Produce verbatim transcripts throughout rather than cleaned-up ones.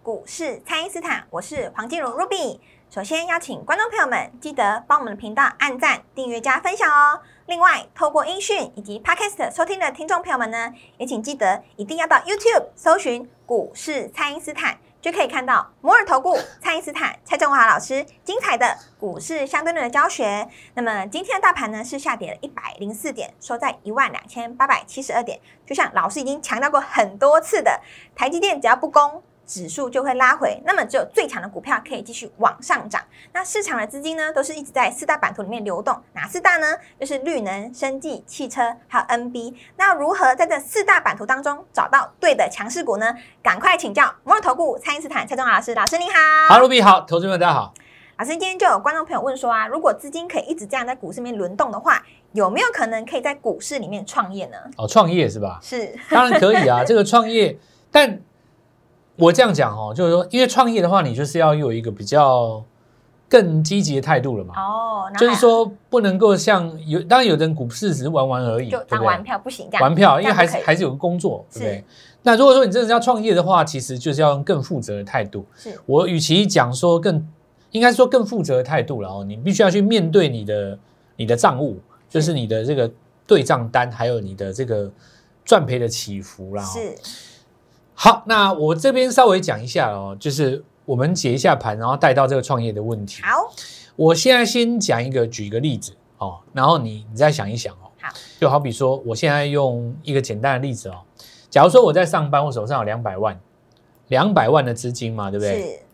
股市蔡因斯坦，我是黄金如 Ruby。首先邀请观众朋友们记得帮我们的频道按赞、订阅加分享哦。另外，透过音讯以及 Podcast 收听的听众朋友们呢，也请记得一定要到 YouTube 搜寻股市蔡因斯坦，就可以看到摩尔投顾蔡因斯坦蔡正华老师精彩的股市相对论的教学。那么今天的大盘呢是下跌了一百零四点，收在一万两千八百七十二点。就像老师已经强调过很多次的，台积电只要不攻，指数就会拉回，那么只有最强的股票可以继续往上涨。那市场的资金呢，都是一直在四大版图里面流动，哪四大呢？就是绿能、生技、汽车，还有 N B。那如何在这四大版图当中找到对的强势股呢？赶快请教摩尔投顾蔡因斯坦蔡正华老师，老师您好。 好，卢比好，投资们大家好。 老师，今天就有观众朋友问说啊，如果资金可以一直这样在股市里面轮动的话，有没有可能可以在股市里面创业呢？ 哦，创业是吧？ 是， 当然可以啊。这个创业，但我这样讲哦，就是说，因为创业的话，你就是要有一个比较更积极的态度了嘛。 哦， 就是说不能够像有，当然有的人股市只是玩玩而已， 就当玩票不行这样。 玩票，因为还是还是有个工作，对不对？那如果说你真的是要创业的话，其实就是要用更负责的态度。 是我与其讲说更，应该说更负责的态度了哦，你必须要去面对你的你的账务，就是你的这个对账单，还有你的这个赚赔的起伏啦。 是。 好，那我这边稍微讲一下哦，就是我们解一下盘，然后带到这个创业的问题。 好， 我现在先讲一个，举一个例子哦，然后你你再想一想哦。 好， 就好比说，我现在用一个简单的例子哦，假如说我在上班，我手上有两百万，两百万的资金嘛，对不对？ 是。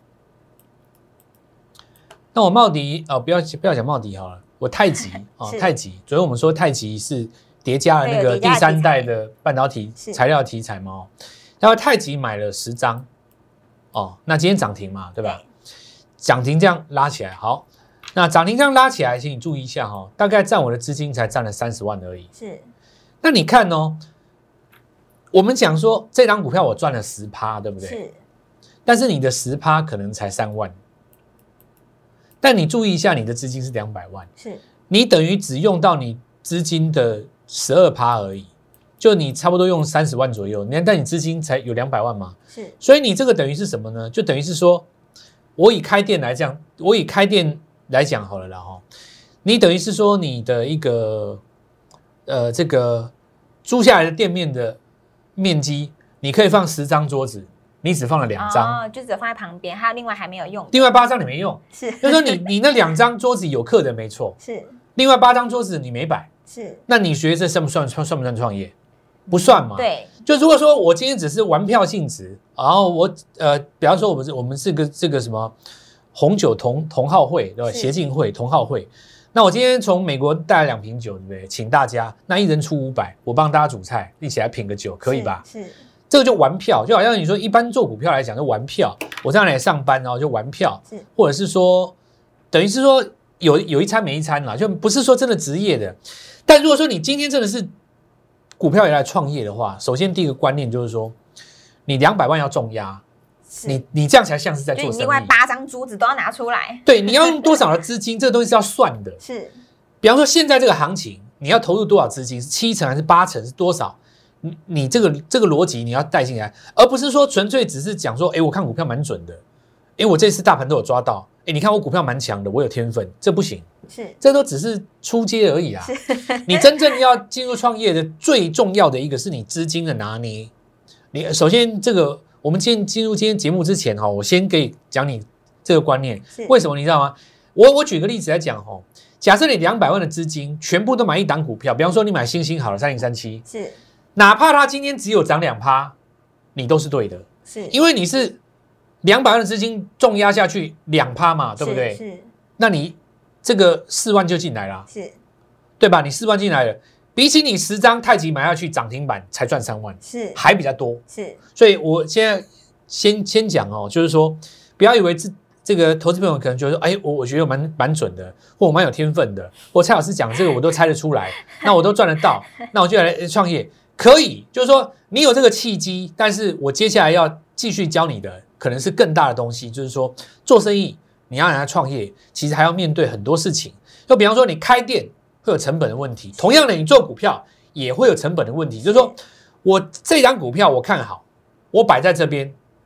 那我茂迪哦，不要不要讲茂迪好了，我太极哦，太极。昨天我们说太极是叠加了那个第三代的半导体材料题材嘛哦。然后太极买了十张，哦，那今天涨停嘛，对吧？涨停这样拉起来，好，那涨停这样拉起来，请你注意一下哈、哦，大概占我的资金才占了三十万而已。 是， 那你看哦，我们讲说这张股票我赚了十趴，对不对？ 是， 但是你的十趴可能才三万，但你注意一下，你的资金是两百万， 是， 你等于只用到你资金的十二趴而已。就你差不多用三十万左右，你看，但你资金才有两百万嘛， 是， 所以你这个等于是什么呢？就等于是说，我以开店来讲，我以开店来讲好了啦哈，你等于是说你的一个呃这个租下来的店面的面积，你可以放十张桌子，你只放了两张， 哦，就只放在旁边，还有另外还没有用， 另外八张你没用， 是， 就是说你你那两张桌子有客人没错， 是， 另外八张桌子你没摆， 是， 那你觉得这算不算算不算创业？不算嘛？ 对， 就如果说我今天只是玩票性质，然后我呃，比方说我们是我们是个这个什么红酒同同好会对吧？协进会同好会，那我今天从美国带来两瓶酒，对不对？请大家，那一人出五百，我帮大家煮菜，一起来品个酒，可以吧？ 是，是这个就玩票，就好像你说一般做股票来讲就玩票，我这样来上班然后就玩票， 是， 或者是说等于是说有有一餐没一餐啦，就不是说真的职业的。但如果说你今天真的是股票也来创业的话，首先第一个观念就是说，你两百万要重压，你你这样才像是在做生意。 另外八张珠子都要拿出来。 对，你要用多少的资金，这个东西是要算的。 是， 比方说现在这个行情，你要投入多少资金，是七成还是八成，是多少？你你这个这个逻辑你要带进来，而不是说纯粹只是讲说，哎，我看股票蛮准的，哎，我这次大盘都有抓到，哎，你看我股票蛮强的，我有天分，这不行。 是， 这都只是初阶而已啊！你真正要进入创业的最重要的一个是你资金的拿捏。你首先这个，我们今天进入今天节目之前哈，我先给讲你这个观念。为什么你知道吗？我我举个例子来讲哈，假设你两百万的资金全部都买一档股票，比方说你买星星好了，三零三七， 是， 哪怕它今天只有涨两趴，你都是对的， 是，因为你是两百万的资金重压下去两趴嘛，对不对？ 是， 那你这个四万就进来了， 是， 对吧？你四万进来了，比起你十张太极买下去涨停板才赚三万， 是还比较多， 是。 所以我现在先先讲哦，就是说不要以为这这个投资朋友可能觉得说，哎，我我觉得我蛮蛮准的，或我蛮有天分的，或蔡老师讲这个我都猜得出来，那我都赚得到，那我就来创业可以，就是说你有这个契机，但是我接下来要继续教你的可能是更大的东西，就是说做生意。你要让他创业，其实还要面对很多事情。就比方说，你开店会有成本的问题，同样的，你做股票也会有成本的问题。就是说我这张股票我看好，我摆在这边，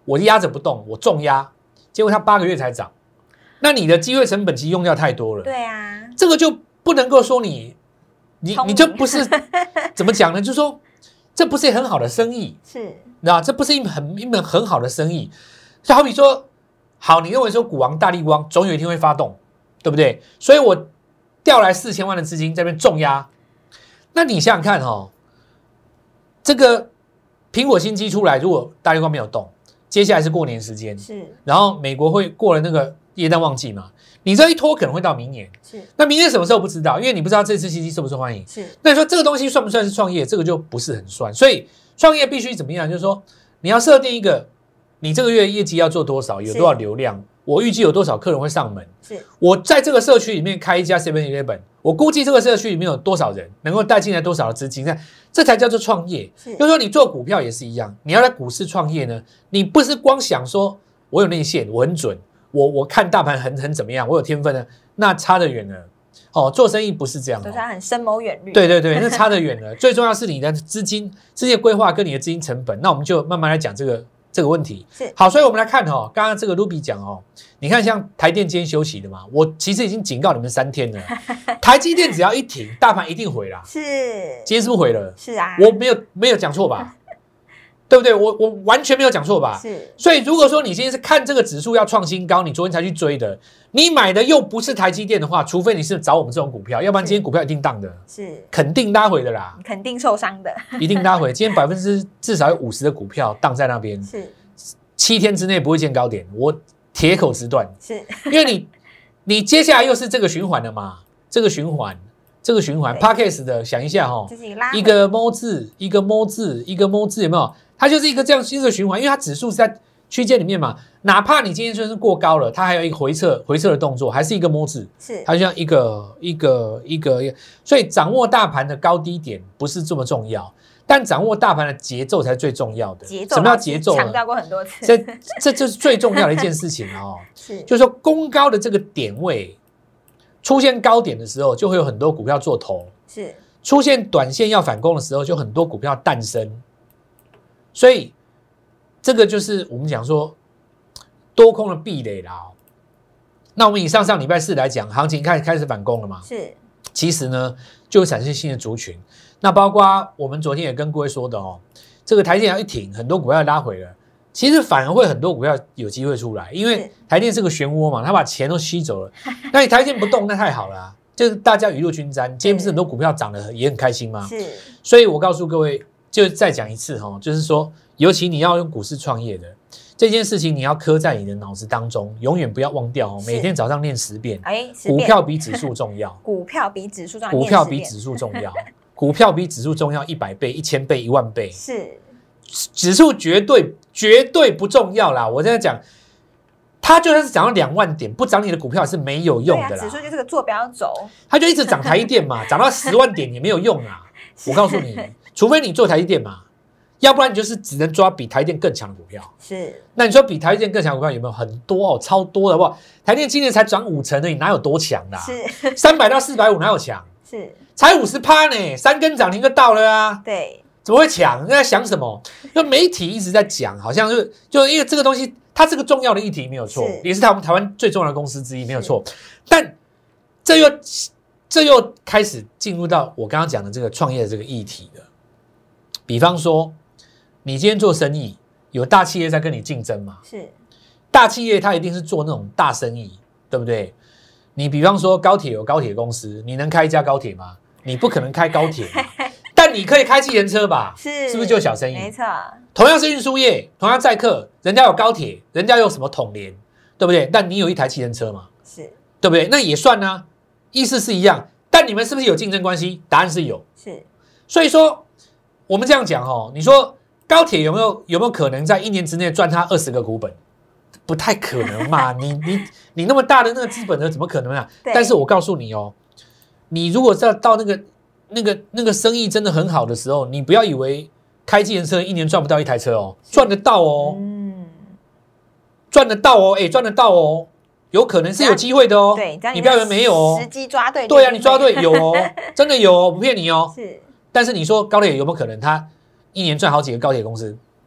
我压着不动，我重压，结果它八个月才涨，那你的机会成本其实用掉太多了。 对啊， 这个就不能够说你你你就不是怎么讲呢？就是说这不是很好的生意， 是， 那这不是一门很一门很好的生意。就好比说，好，你认为说股王大立光总有一天会发动，对不对？所以我调来四千万的资金在那边重压，那你想想看哦，这个苹果新机出来，如果大立光没有动，接下来是过年时间， 是， 然后美国会过了那个耶诞旺季嘛，你这一拖可能会到明年， 是， 那明年什么时候不知道，因为你不知道这次新机受不受欢迎， 是， 那你说这个东西算不算是创业？这个就不是很算，所以创业必须怎么样？就是说你要设定一个，你这个月业绩要做多少，有多少流量，我预计有多少客人会上门， 是， 我在这个社区里面开一家 seven eleven， 我估计这个社区里面有多少人能够带进来多少的资金，那这才叫做创业。就是说你做股票也是一样，你要在股市创业呢，你不是光想说我有内线，我很准，我我看大盘很很怎么样，我有天分呢，那差得远了。哦，做生意不是这样， 都是很深谋远虑。 对对对，那差得远了。最重要是你的资金、资金规划跟你的资金成本。那我们就慢慢来讲这个这个问题。 是好，所以我们来看哦，刚刚这个 Ruby 讲哦，你看像台电今天休息的嘛，我其实已经警告你们三天了，台积电只要一停，大盘一定回啦。 是， 今天是不是回了？ 是啊， 我没有没有讲错吧？对不对？我我完全没有讲错吧？ 是。 所以如果说你今天是看这个指数要创新高，你昨天才去追的，你买的又不是台积电的话，除非你是找我们这种股票，要不然今天股票一定荡的， 是肯定拉回的啦， 肯定受伤的， 一定拉回。今天百分之至少有五十的股票荡在那边， 是七天之内不会见高点，我铁口直断。 是， 因为你你接下来又是这个循环了嘛，这个循环。这个循环 ，Podcast 的想一下哈、哦，一个 M 字，一个 M 字，一个 M 字，有没有？它就是一个这样一个循环，因为它指数是在区间里面嘛。哪怕你今天就是过高了，它还有一个回撤回撤的动作，还是一个 M 字， 是它就像一个一个一个，所以掌握大盘的高低点不是这么重要，但掌握大盘的节奏才是最重要的。 节奏， 什么叫节奏呢？ 强调过很多次， 这这就是最重要的一件事情哦。 是， 就是说攻高的这个点位。出现高点的时候，就会有很多股票做头； 是出现短线要反攻的时候，就很多股票诞生。所以这个就是我们讲说多空的壁垒啦、哦。那我们以上上礼拜四来讲，行情开始开始反攻了嘛？ 是。 其实呢，就会产生新的族群。那包括我们昨天也跟各位说的哦，这个台积电一停，很多股票拉回了。其实反而会很多股票有机会出来，因为台电是个漩涡嘛，它把钱都吸走了。那你台电不动，那太好了、啊，就是大家雨露均沾。今天不是很多股票涨得也很开心吗？ 是。 所以我告诉各位，就再讲一次哈，就是说，尤其你要用股市创业的这件事情，你要刻在你的脑子当中，永远不要忘掉哦。每天早上念十遍， 哎， 股票比指数重要， 股票比指数重要， 股票比指数重要，股票比指数重要一百倍、一千倍、一万倍。 是。 指数绝对绝对不重要啦！我在讲，它就算是涨到两万点，不涨你的股票是没有用的啦。 指数就是个坐标轴， 它就一直涨台积电嘛，涨到十万点也没有用啊！我告诉你，除非你做台积电嘛，要不然你就是只能抓比台积电更强的股票。 是， 那你说比台积电更强的股票有没有很多哦？超多的好不好？台积电今年才涨五成而已，哪有多强啦？ 是， 三百到四百五哪有强？ 是， 才五十趴呢，三根涨停就到了啊！ 对。 怎么会抢？在想什么？就媒体一直在讲，好像就就因为这个东西，它是个重要的议题，没有错，也是台湾台湾最重要的公司之一，没有错。但这又这又开始进入到我刚刚讲的这个创业的这个议题了。比方说，你今天做生意，有大企业在跟你竞争嘛？ 是， 大企业它一定是做那种大生意，对不对？你比方说高铁有高铁公司，你能开一家高铁吗？你不可能开高铁嘛。但你可以开计程车吧？ 是， 是不是就小生意？ 没错。 同样是运输业，同样载客，人家有高铁，人家有什么统联，对不对？但你有一台计程车嘛？ 是， 对不对？那也算啊，意思是一样。但你们是不是有竞争关系？答案是有。 是。 所以说，我们这样讲哦，你说高铁有没有有没有可能在一年之内赚它二十个股本？不太可能嘛！你你你那么大的那个资本额，怎么可能啊？但是我告诉你哦，你如果在到那个。那个那个生意真的很好的时候，你不要以为开计程车一年赚不到一台车哦，赚得到哦，嗯，赚得到哦，哎，赚得到哦，有可能是有机会的哦。 对， 你不要以为没有哦， 时机抓对。 对啊，你抓对有哦，真的有哦，不骗你哦。 是， 但是你说高铁有没有可能，他一年赚好几个高铁公司？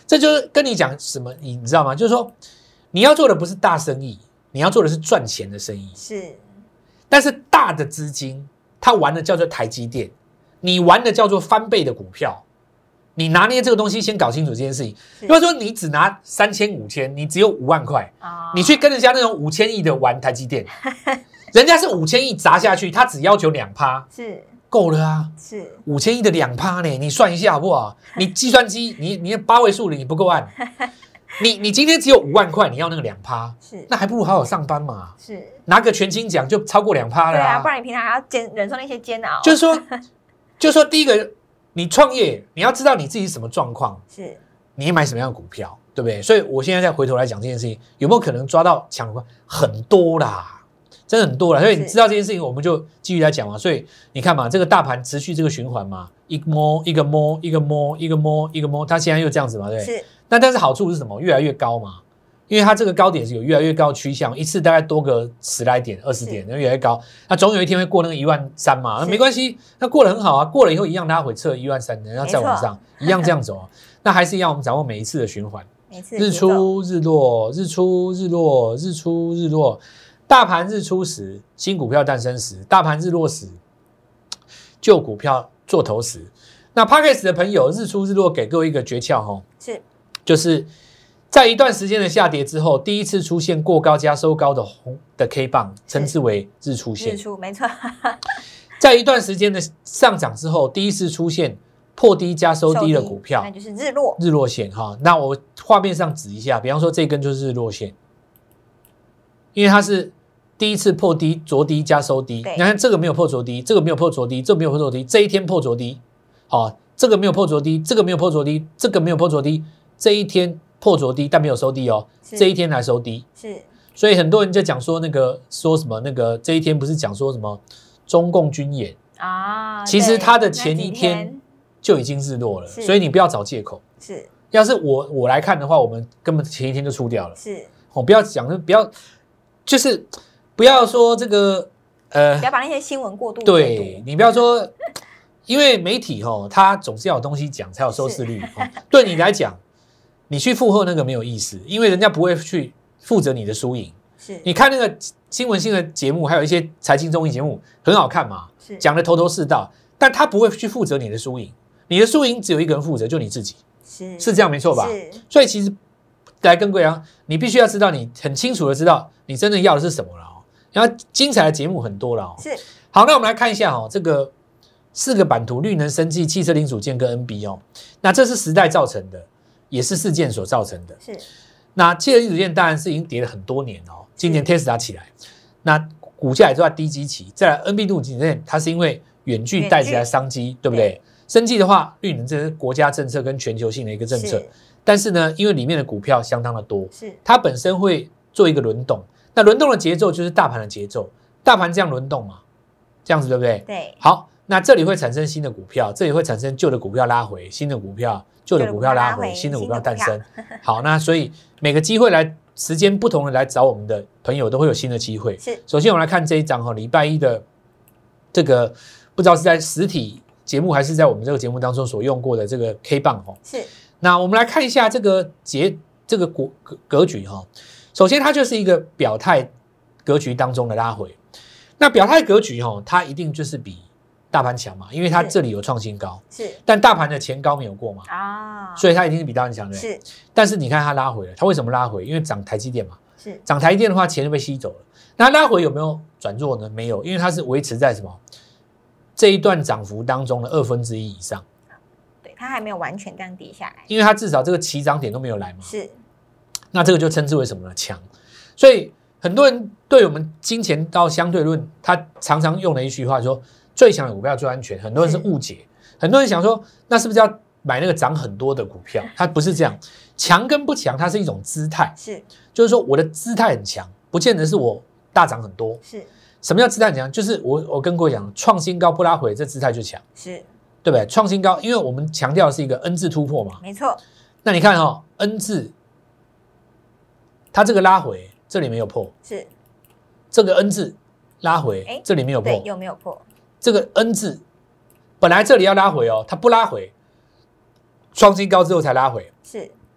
这就是跟你讲什么，你知道吗？就是说你要做的不是大生意，你要做的是赚钱的生意。 是，但是大的资金，他玩的叫做台积电，你玩的叫做翻倍的股票。你拿捏这个东西，先搞清楚这件事情。如果说你只拿三千、五千，你只有五万块，哦、你去跟人家那种五千亿的玩台积电，人家是五千亿砸下去，他只要求两趴， 是够了啊。 是五千亿的两趴呢，你算一下好不好？你计算机，你你八位数你不够按，你你今天只有五万块，你要那个两趴，是那还不如好好上班嘛。是拿个全勤奖就超过两趴了、啊。 对啊，不然你平常还要煎忍受那些煎熬。 就是说，就是说，第一个。你创业，你要知道你自己是什么状况，是你买什么样的股票，对不对？所以我现在再回头来讲这件事情，有没有可能抓到抢股？很多啦，真的很多啦。所以你知道这件事情，我们就继续来讲嘛。所以你看嘛，这个大盘持续这个循环嘛，一摸一个摸一个摸一个摸一个摸，它现在又这样子嘛，对不对？是。那但是好处是什么？越来越高嘛。因为它这个高点是有越来越高的趋向，一次大概多个十来点、二十点，越来越高。那总有一天会过那个一万三嘛，那没关系，那过得很好啊。过了以后一样拉回测一万三，然后再往上，一样这样走、啊。那还是一样，我们掌握每一次的循环，日出日落，日出日落，日出日落。大盘日出时，新股票诞生时；大盘日落时，旧股票做头时。那 Podcast 的朋友，日出日落给各位一个诀窍哈，是就是。在一段时间的下跌之后，第一次出现过高加收高的红的 K 棒，称之为日出线。日出没错。在一段时间的上涨之后，第一次出现破低加收低的股票， 那就是日落。 日落线哈，那我画面上指一下，比方说这根就是日落线，因为它是第一次破低着低加收低。你看这个没有破着低，这个没有破着低，这个没有破着低，这一天破着低，好，这个没有破着低，这个没有破着低，这个没有破着低，这一天。破着低，但没有收低哦。这一天来收低，是，所以很多人就讲说那个说什么那个这一天不是讲说什么中共军演啊？其实它的前一天就已经日落了，所以你不要找借口。是，要是我我来看的话，我们根本前一天就出掉了。是，我不要讲，不要就是不要说这个呃， 不要把那些新闻过度。 对你不要说，因为媒体哈，它总是要有东西讲才有收视率。对你来讲。你去附和那个没有意思，因为人家不会去负责你的输赢。是，你看那个新闻性的节目，还有一些财经综艺节目，很好看嘛，讲的头头是道，但他不会去负责你的输赢，你的输赢只有一个人负责，就你自己。是，是这样没错吧？是。所以其实来跟各位讲，你必须要知道，你很清楚的知道你真正要的是什么了哦。然后精彩的节目很多了哦。是。好，那我们来看一下哦，这个四个版图：绿能、生技、汽车零组件跟 N B 哦。那这是时代造成的。也是事件所造成的。是，那汽车零组件当然是已经跌了很多年哦。今年 Tesla 起来，那股价也都在低基期。再来 N B 零组件，它是因为远距带起来商机，对不对？生技的话，绿能这是国家政策跟全球性的一个政策。但是呢，因为里面的股票相当的多，是它本身会做一个轮动。那轮动的节奏就是大盘的节奏，大盘这样轮动嘛，这样子对不对？对。好，那这里会产生新的股票，这里会产生旧的股票拉回，新的股票。旧的股票拉回，新的股票诞生。好，那所以每个机会来，时间不同的来找我们的朋友都会有新的机会。是，首先我们来看这一张哈，礼拜一的这个不知道是在实体节目还是在我们这个节目当中所用过的这个 K 棒哈。是，那我们来看一下这个节这个格格局哈。首先它就是一个表态格局当中的拉回，那表态格局哈，它一定就是比。大盘强嘛，因为它这里有创新高，是，但大盘的前高没有过嘛，啊，所以它一定是比大盘强的，是。但是你看它拉回了，它为什么拉回？因为涨台积电嘛，是，涨台积电的话，钱就被吸走了。那它拉回有没有转弱呢？没有，因为它是维持在什么这一段涨幅当中的二分之一以上， 对，它还没有完全这样跌下来， 因为它至少这个起涨点都没有来嘛，是。那这个就称之为什么呢？强。所以很多人对我们金钱到相对论，他常常用的一句话说。最强的股票最安全，很多人是误解，很多人想说，那是不是要买那个涨很多的股票？它不是这样，强跟不强，它是一种姿态，是，就是说我的姿态很强，不见得是我大涨很多。是，什么叫姿态很强？就是我我跟各位讲，创新高不拉回，这姿态就强，是，对不对？创新高，因为我们强调的是一个 N 字突破嘛， 没错。那你看哦 ，N 字，它这个拉回，这里没有破，是，这个 N 字拉回，这里没有破， 有没有破？ 这个 N 字本来这里要拉回哦，它不拉回，创新高之后才拉回。是，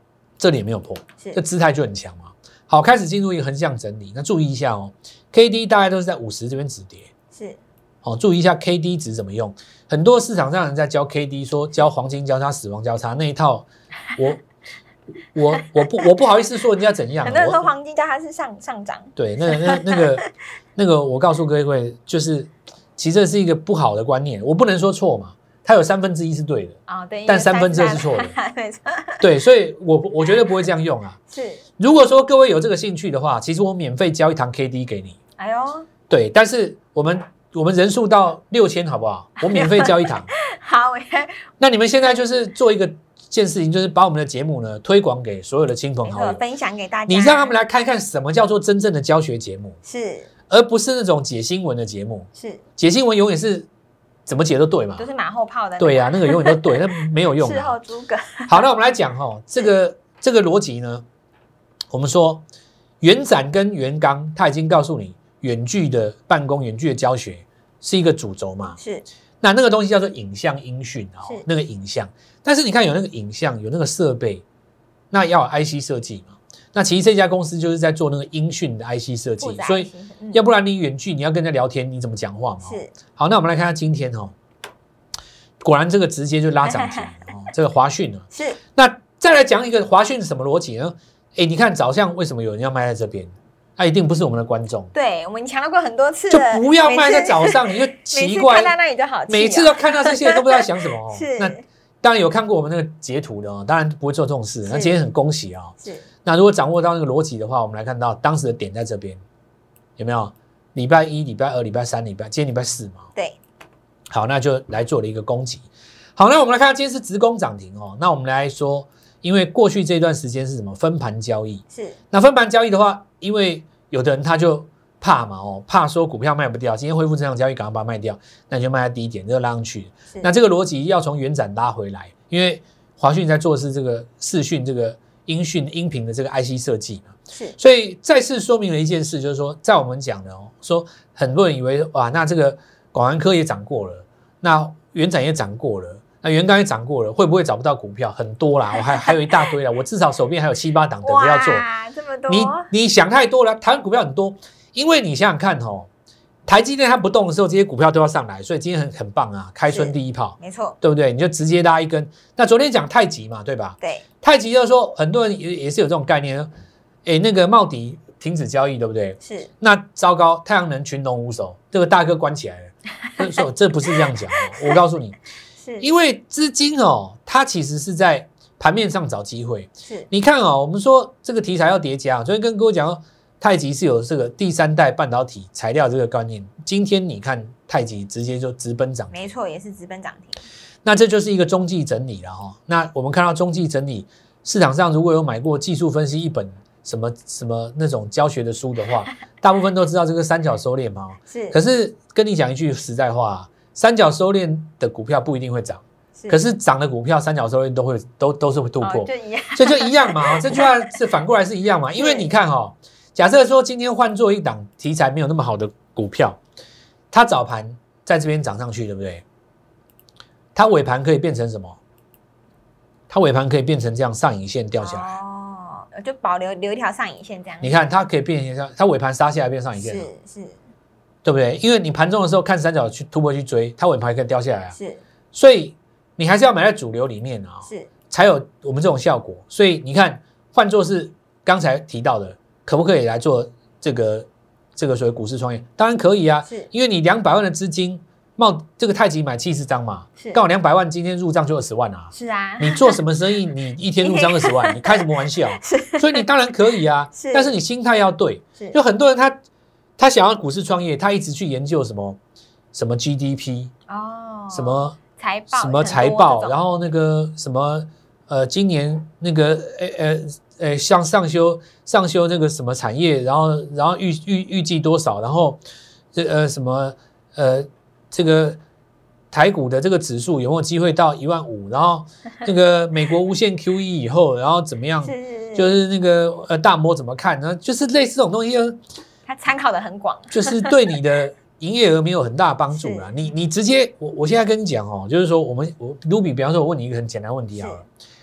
这里也没有破， 是这姿态就很强嘛。好，开始进入一个横向整理，那注意一下哦 ，K D 大概都是在五十这边止跌， 是， 哦，注意一下 K D 值怎么用。很多市场上人在教 K D， 说教黄金交叉、死亡交叉那一套，我我我不我不好意思说人家怎样， 很多人说黄金交叉是上上涨， 对，那那那个那个，我告诉各位，就是其实这是一个不好的观念，我不能说错嘛。它有三分之一是对的， 哦，对， 但三分之二是错的， 没错， 对，所以我我绝对不会这样用啊。 是， 如果说各位有这个兴趣的话，其实我免费教一堂 K D 给你。 哎呦， 对，但是我们我们人数到六千好不好？我免费教一堂。 好，我那你们现在就是做一个件事情，就是把我们的节目呢推广给所有的亲朋好友， 分享给大家， 你让他们来看看什么叫做真正的教学节目， 是， 而不是那种解新闻的节目。 是， 解新闻永远是。怎么解都对嘛， 都是马后炮的。 对呀、啊，那个永远都对，那没有用、啊。 事后诸葛。 好，那我们来讲哈、哦，这个这个逻辑呢，我们说元展跟元刚，他已经告诉你，远距的办公、远距的教学是一个主轴嘛。 是。 那那个东西叫做影像音讯啊、哦，那个影像。但是你看有那个影像，有那个设备，那要有 I C 设计嘛。那其实这家公司就是在做那个音讯的 I C 设计，所以、嗯、要不然你远距你要跟人家聊天，你怎么讲话嘛？ 是。 好，那我们来看看今天哦，果然这个直接就拉涨停哦，这个华讯啊。 是。 那再来讲一个华讯是什么逻辑呢？哎，你看早上为什么有人要卖在这边？那、啊、一定不是我们的观众。 对，我们强调过很多次了，就不要卖在早上，你就奇怪。 每次看到那里就好、哦， 每次都看到这些人都不知道想什么哦。 是。 那当然有看过我们那个截图的哦，当然不会做这种事。那今天很恭喜啊、哦。 是。 那如果掌握到那个逻辑的话，我们来看到当时的点在这边，有没有？礼拜一、礼拜二、礼拜三、礼拜今天礼拜四嘛。 对。 好，那就来做了一个攻击。好，那我们来看看今天是直攻涨停哦。那我们来说，因为过去这段时间是什么分盘交易？ 是。那分盘交易的话，因为有的人他就怕嘛哦，怕说股票卖不掉，今天恢复正常交易，赶快把它卖掉，那你就卖在低点，就拉上去。那这个逻辑要从元展拉回来，因为华讯在做的是这个视讯这个。音讯音频的这个 I C 设计嘛， 是， 所以再次说明了一件事，就是说，在我们讲的哦，说很多人以为哇，那这个广安科也涨过了，那元展也涨过了，那元刚也涨过了，会不会找不到股票？很多啦，我还还有一大堆啦，我至少手边还有七八档等着要做。 哇，这么多！ 你你想太多了，台湾股票很多，因为你想想看哦。台积电它不动的时候，这些股票都要上来，所以今天很很棒啊，开春第一炮， 没错， 对不对？你就直接拉一根。那昨天讲太极嘛，对吧？ 对， 太极就是说，很多人也也是有这种概念，哎，那个茂迪停止交易，对不对？ 是。 那糟糕，太阳能群龙无首，这个大哥关起来了。说这不是这样讲哦，我告诉你， 是因为资金哦，它其实是在盘面上找机会。 是。 你看哦，我们说这个题材要叠加，昨天跟各位讲哦。太极是有这个第三代半导体材料这个概念，今天你看太极直接就直奔涨停， 没错，也是直奔涨停。 那这就是一个中继整理了哈。那我们看到中继整理，市场上如果有买过技术分析一本什么什么那种教学的书的话，大部分都知道这个三角收敛嘛。 是。 可是跟你讲一句实在话，三角收敛的股票不一定会涨，可是涨的股票三角收敛都会都都是会突破， 哦、就一样， 所以就一样嘛。这句话是反过来是一样嘛，因为你看哈、哦。假设说今天换做一档题材没有那么好的股票，它早盘在这边涨上去，对不对？它尾盘可以变成什么？它尾盘可以变成这样上影线掉下来， 哦，就保留留一条上影线这样。 你看它可以变成它尾盘杀下来变上影线， 是是， 对不对？因为你盘中的时候看三角去突破去追，它尾盘可以掉下来啊， 是， 所以你还是要买在主流里面啊， 是，才有我们这种效果。所以你看，换作是刚才提到的。可不可以来做这个这个所谓股市创业？当然可以啊， 是因为你两百万的资金，冒这个太极买七十张嘛，刚好两百万，今天入账就二十万啊。 是啊， 你做什么生意，你一天入账二十万，你开什么玩笑？所以你当然可以啊， 是但是你心态要对。就很多人他他想要股市创业，他一直去研究什么什么 G D P 哦， 什么财报， 什么财报，然后那个什么呃，今年那个呃呃。诶，像上修上修那个什么产业，然后然后预预预计多少，然后这呃什么呃这个台股的这个指数有没有机会到一万五？然后那个美国无限 Q E 以后，然后怎么样？ 是就是那个呃大摩怎么看呢？就是类似这种东西， 它参考的很广， 就是对你的营业额没有很大帮助啦。你你直接我我现在跟你讲哦，就是说我们我 Ruby， 比方说我问你一个很简单的问题啊。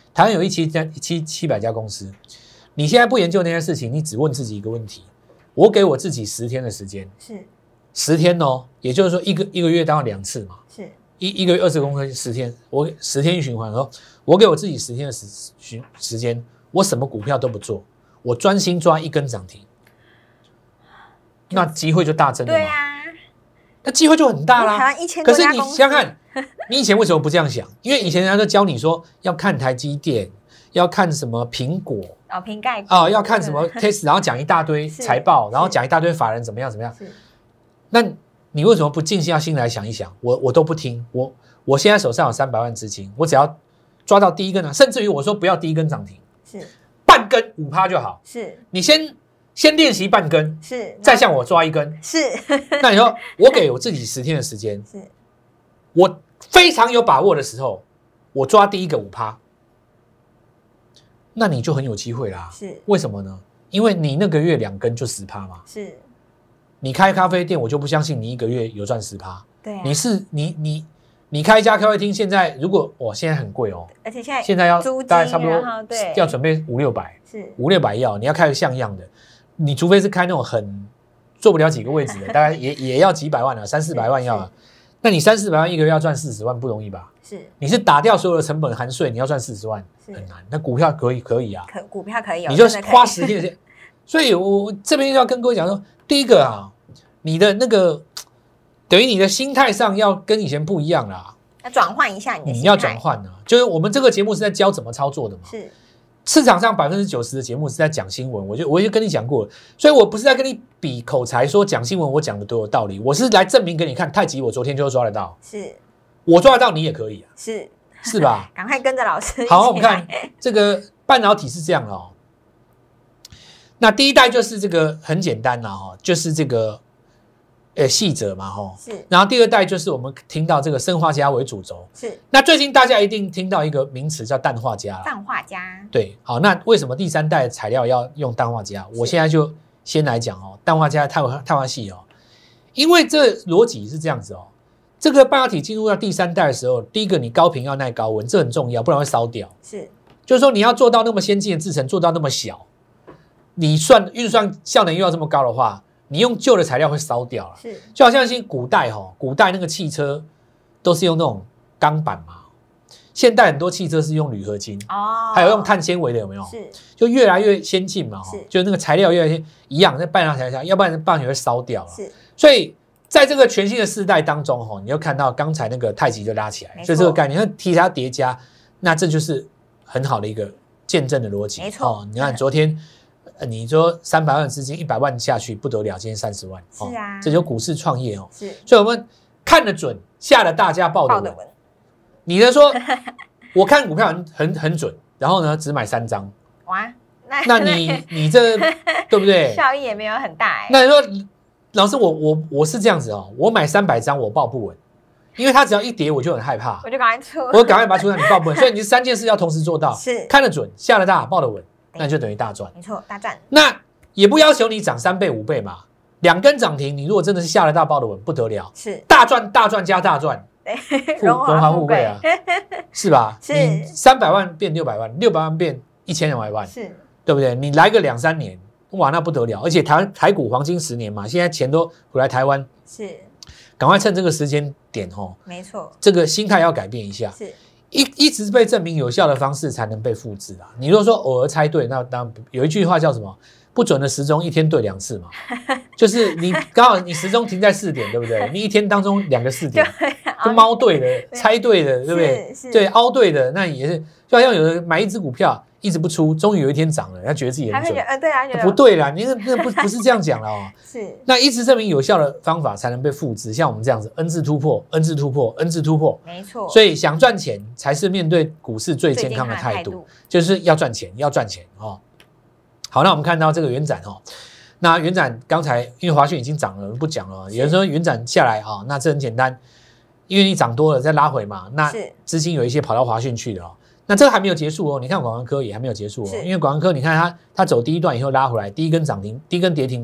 台湾有一七家七七百家公司，你现在不研究那些事情，你只问自己一个问题：我给我自己十天的时间， 是十天哦，也就是说一个一个月当然两次嘛， 是一一个月二十公分，十天，我十天循环哦，我给我自己十天的时时时间，我什么股票都不做，我专心抓一根涨停，那机会就大增了嘛。 对啊， 那机会就很大啦。 台湾一千可是你多家公司， 想想看，你以前为什么不这样想？因为以前人家都教你说要看台积电，要看什么苹果哦，瓶盖啊、哦，要看什么 case， 然后讲一大堆财报，然后讲一大堆法人怎么样怎么样。那你为什么不静下心来想一想？我我都不听，我我现在手上有三百万资金，我只要抓到第一根啊，甚至于我说不要第一根涨停， 是半根五趴就好。 是你先先练习半根， 是， 再向我抓一根。 是， 那你说我给我自己十天的时间， 是我非常有把握的时候，我抓第一个五趴，那你就很有机会啦。 是， 为什么呢？因为你那个月两根就十趴嘛。 是， 你开咖啡店，我就不相信你一个月有赚十趴。 对啊， 你是你你你开一家咖啡厅，现在如果哇，现在很贵哦， 而且现在现在要租金大概差不多然后对要准备五六百， 是五六百要，你要开个像样的，你除非是开那种很做不了几个位置的，大概也也要几百万啊，三四百万要啊。那你三四百万一个月要赚四十万不容易吧？ 是， 你是打掉所有的成本含税，你要赚四十万很难。那股票可以可以啊， 可股票可以有， 你就真的可以花十天的时间。所以我这边要跟各位讲说，第一个啊，你的那个等于你的心态上要跟以前不一样啦， 要转换一下你的心态， 你要转换啊。就是我们这个节目是在教怎么操作的嘛。 是市场上百分之九十的节目是在讲新闻，我就我就跟你讲过了，所以我不是在跟你比口才，说讲新闻我讲的都有道理，我是来证明给你看，太极我昨天就抓得到， 是我抓得到你也可以啊， 是是吧？ 赶快跟着老师一起好，我们看来这个半导体是这样的哦。那第一代就是这个很简单啦，哈，就是这个呃细者嘛，哈。 是然后第二代就是我们听到这个砷化镓为主轴。 是那最近大家一定听到一个名词叫氮化镓啦。 氮化镓， 对，好，那为什么第三代材料要用氮化镓？我现在就先来讲哦，氮化镓、碳化碳化系哦，因为这逻辑是这样子哦。这个半导体进入到第三代的时候，第一个你高频要耐高温，这很重要，不然会烧掉。 是就是说你要做到那么先进的制程，做到那么小，你算运算效能又要这么高的话，你用旧的材料会烧掉了。 是就好像是古代哈、哦，古代那个汽车都是用那种钢板嘛，现代很多汽车是用铝合金， 哦， 还有用碳纤维的，有没有？ 是就越来越先进嘛， 是就那个材料越来越一样，那半导体材料，要不然半导体会烧掉了。 是所以在这个全新的世代当中，哈，你就看到刚才那个太极就拉起来， 没错所以这个概念，那题材叠加，那这就是很好的一个见证的逻辑。 没错哦，你看昨天，呃你说三百万资金一百万下去不得了，今天三十万， 是啊哦，这就股市创业哦。 是所以我们看得准，下了大家报得稳。 报的稳， 你的说，我看股票很很很准，然后呢只买三张， 哇，那那你你这对不对？ 效益也没有很大哎， 那你说，老师我我我是这样子哦，我买三百张我报不稳，因为它只要一跌我就很害怕， 我就赶快出， 我赶快把它出来，你报不稳，所以你三件事要同时做到， 是看得准，下得大，报得稳，那就等于大赚。 没错，大赚那也不要求你涨三倍五倍嘛，两根涨停，你如果真的是下得大，报得稳，不得了， 是大赚大赚加大赚， 对， 富荣荣华华富贵富贵啊，是吧？ 是你三百万变六百万，六百万变一千两百万， 是对不对？你来个两三年，哇，那不得了！而且台台股黄金十年嘛，现在钱都回来台湾， 是赶快趁这个时间点哦， 没错， 这个心态要改变一下。 是一一直被证明有效的方式才能被复制啊！你如果说偶尔猜对，那当然有一句话叫什么？不准的时钟一天对两次嘛，就是你刚好你时钟停在四点，对不对？你一天当中两个四点，就猫对的、猜对的，对不对？对，凹对的，那也是就好像有人买一只股票一直不出，终于有一天涨了，他觉得自己很准， 还会觉得，呃，对啊，觉得不对啦，你那那不不是这样讲了哦。 是那一直证明有效的方法才能被复制，像我们这样子 N 字突破、N 字突破、N 字突破， 没错， 所以想赚钱才是面对股市最健康的态度最健康的态度， 就是要赚钱，要赚钱哦。好，那我们看到这个元展哦，那元展刚才因为华讯已经涨了，不讲了。有人说元展下来啊、哦，那这很简单，因为你涨多了再拉回嘛，那是资金有一些跑到华讯去了哦。那这个还没有结束哦，你看广安科也还没有结束哦， 是因为广安科你看它它走第一段以后拉回来，第一根涨停，第一根跌停板，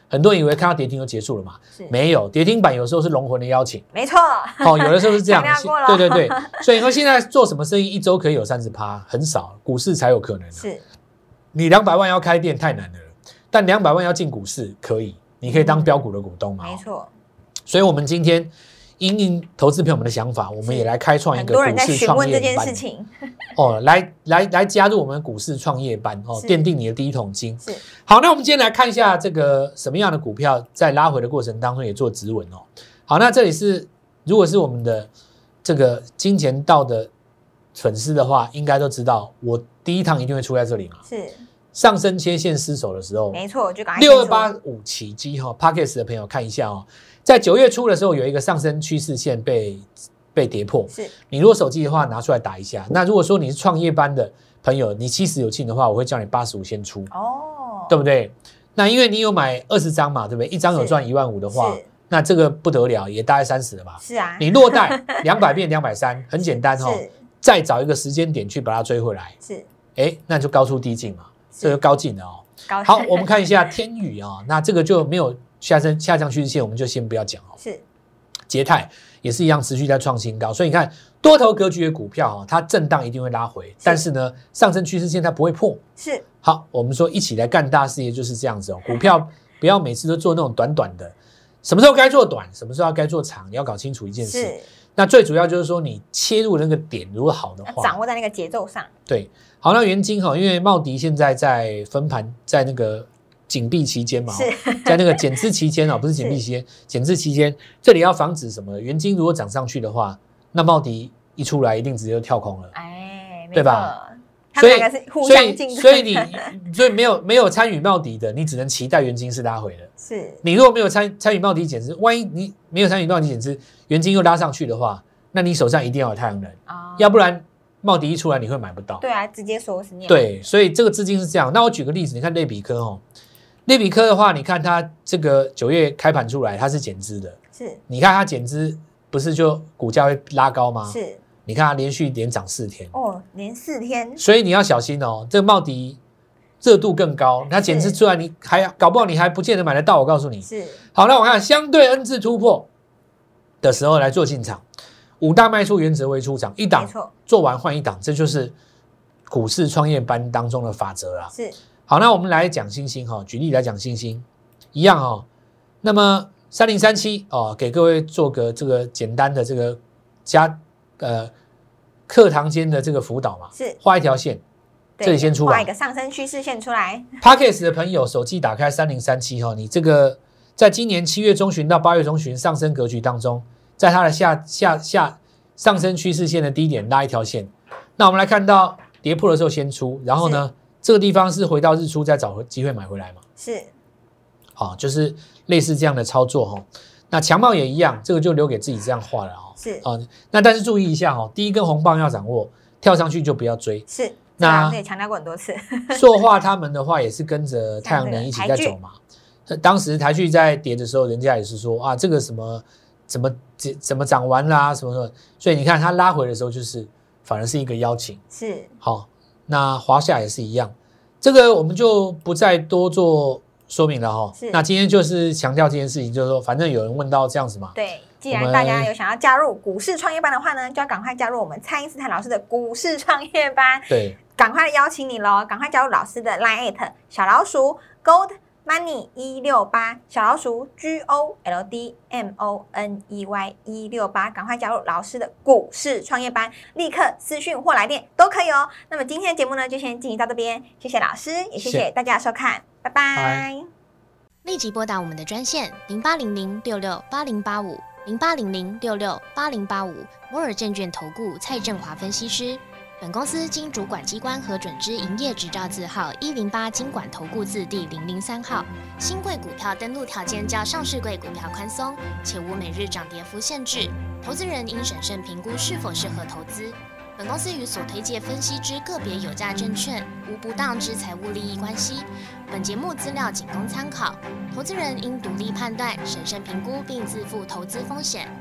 很多人以为看到跌停就结束了嘛，没有，跌停板有时候是龙魂的邀请， 没错， 哦，有的时候是这样， 对对对对，所以你说现在做什么生意一周可以有三十趴，很少，股市才有可能、啊。 是， 你两百万要开店太难了，但两百万要进股市可以，你可以当标股的股东嘛、嗯， 没错。 所以我们今天因应投资朋友们的想法，我们也来开创一个股市创业班。 这件事情哦，来来来加入我们股市创业班哦，奠定你的第一桶金。 是好，那我们今天来看一下这个什么样的股票在拉回的过程当中也做止稳哦。好，那这里是如果是我们的这个金钱道的粉丝的话，应该都知道我第一趟一定会出在这里嘛。 是上升切线失守的时候， 没错，就六二八五起基哈 ，Podcast 的朋友看一下哦。在九月初的时候，有一个上升趋势线被被跌破。 是你如果手机的话，拿出来打一下。那如果说你是创业班的朋友，你七十有庆的话，我会叫你八十五先出， 哦， 对不对？那因为你有买二十张嘛，对不对？一张有赚一万五的话，那这个不得了，也大概三十了吧？ 是啊， 你落袋两百变两百三，很简单哦。再找一个时间点去把它追回来， 是， 哎，那就高出低进嘛，这就高进了哦。好，我们看一下天宇啊、哦，那这个就没有下升下降趋势线，我们就先不要讲哦。 是。 捷泰也是一样持续在创新高，所以你看多头格局的股票哈，它震荡一定会拉回，但是呢，上升趋势线它不会破。 是好，我们说一起来干大事业就是这样子哦。股票不要每次都做那种短短的，什么时候该做短，什么时候该做长，你要搞清楚一件事。那最主要就是说，你切入那个点如果好的话， 掌握在那个节奏上。 对，好，那元晶哈，因为茂迪现在在分盘，在那个。紧闭期间嘛，在那个减资期间啊，不是紧闭期间，减资期间，这里要防止什么？元晶如果涨上去的话，那茂迪一出来一定直接就跳空了， 哎， 对吧？ 所以所以所以你所以没有没有参与茂迪的，你只能期待元晶是拉回的。 是你如果没有参参与茂迪减资，万一你没有参与茂迪减资，元晶又拉上去的话，那你手上一定要有太阳能，哦、要不然茂迪一出来你会买不到。 对啊，直接说是那样。 对，所以这个资金是这样。那我举个例子，你看类比科哦。类比科的话，你看它这个九月开盘出来，它是减资的。 是， 你看它减资，不是就股价会拉高吗？ 是， 你看它连续连涨四天。 哦，连四天。 所以你要小心哦，这个茂迪热度更高，它减资出来，你还搞不好你还不见得买得到。我告诉你。 是。 好，那我看相对 N 字突破的时候来做进场，五大卖出原则为出场，一档做完换一档，这就是股市创业班当中的法则啦。 是。 好，那我们来讲星星哈，举例来讲星星，一样哈。那么三零三七哦，给各位做个这个简单的这个加呃课堂间的这个辅导嘛， 是画一条线，这里先出来， 画一个上升趋势线出来。 Podcast 的朋友，手机打开三零三七哈，你这个在今年七月中旬到八月中旬上升格局当中，在它的下下下上升趋势线的低点拉一条线。那我们来看到跌破的时候先出，然后呢？这个地方是回到日出再找机会买回来嘛？ 是， 好，就是类似这样的操作哈。那强茂也一样，这个就留给自己这样画了哈。 是啊，那但是注意一下哈，第一根红棒要掌握，跳上去就不要追。 是， 那也强调过很多次。 塑化他们的话也是跟着太阳能一起在走嘛。当时台剧在跌的时候，人家也是说啊，这个什么怎么怎么涨完啦、啊，什么什么，所以你看它拉回的时候，就是反而是一个邀请。 是， 好。那华夏也是一样，这个我们就不再多做说明了哈。那今天就是强调这件事情，就是说，反正有人问到这样子嘛。 对，既然大家有想要加入股市创业班的话呢，就要赶快加入我们蔡因斯坦老师的股市创业班。 对， 赶快邀请你喽，赶快加入老师的 Line 小老鼠 Gold Money 一六八小老鼠 G O L D M O N E Y 一六八，赶快加入老师的股市创业班，立刻私讯或来电都可以哦。那么今天的节目呢，就先进行到这边，谢谢老师，也谢谢大家的收看，拜拜。 立即拨打我们的专线零八零零六六八零八五零八零零六六八零八五摩尔证券投顾蔡正华分析师。本公司经主管机关核准之营业执照字号一零八金管投顾字第零零三号。新贵股票登录条件较上市贵股票宽松，且无每日涨跌幅限制。投资人应审慎评估是否适合投资。本公司与所推介分析之个别有价证券无不当之财务利益关系。本节目资料仅供参考，投资人应独立判断、审慎评估并自负投资风险。